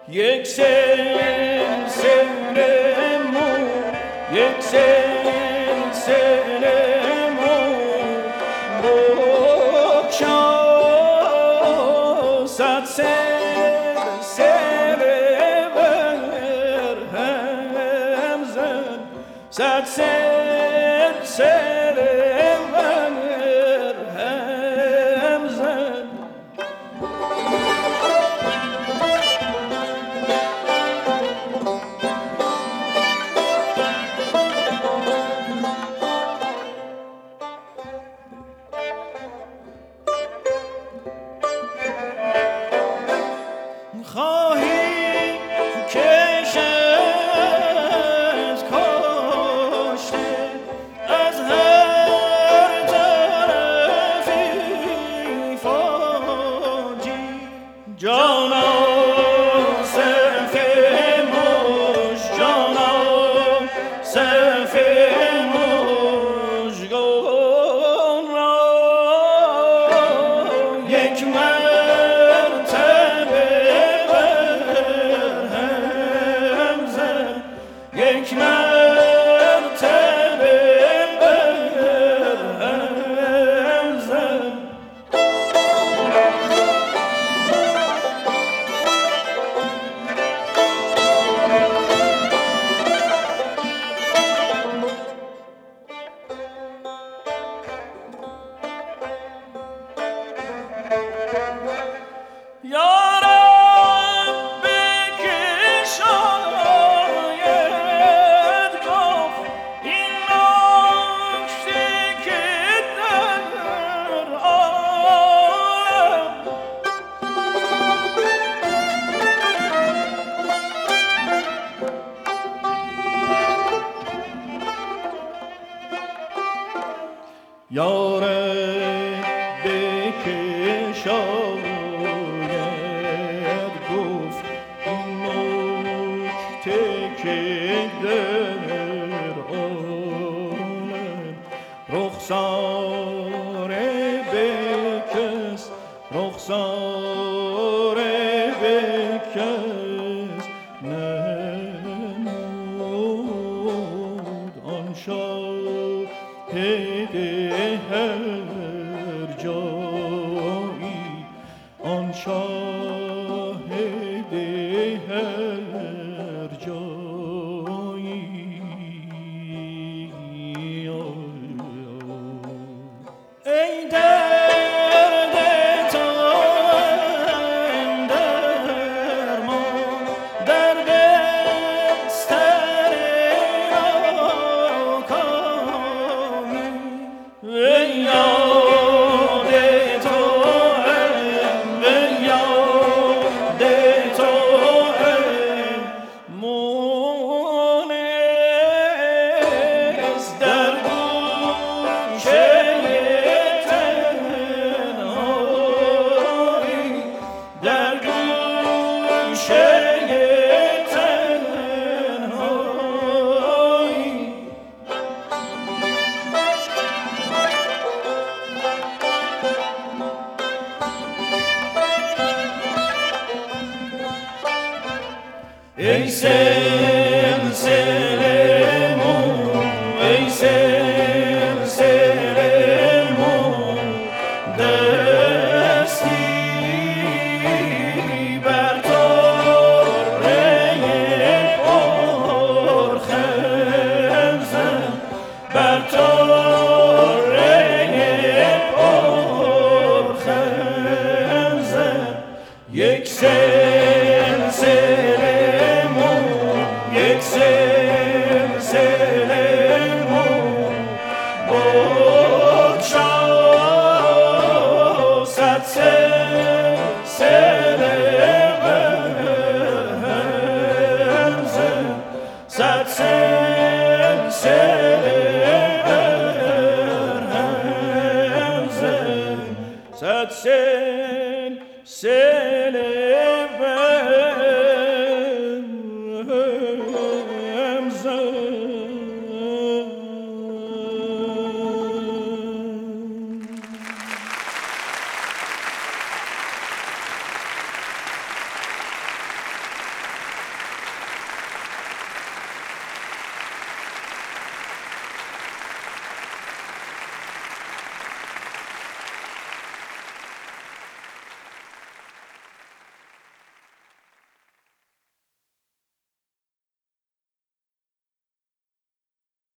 یک سلسله مو یک سلسله مو بکشا صد سلسله بر هم زن صد سلسله بر هم زن یارب بکش آید گفت این نکته که در آمد رخسار بکس رخسار بکس نمود آن شاهد هر جایی آن شاهد هر جایی ای درد تو درمان در بستر ناکامی ای یاد تو مونس در گوشه تنهایی در گوشه تنهایی ای سلسله مو ای سلسله مو دستی بر طره پرخم زن بر طره پرخم زن یک سلسله مو یک سلسله مو بکشا صد سلسله بر زن صد سلسله بر زن صد سلسله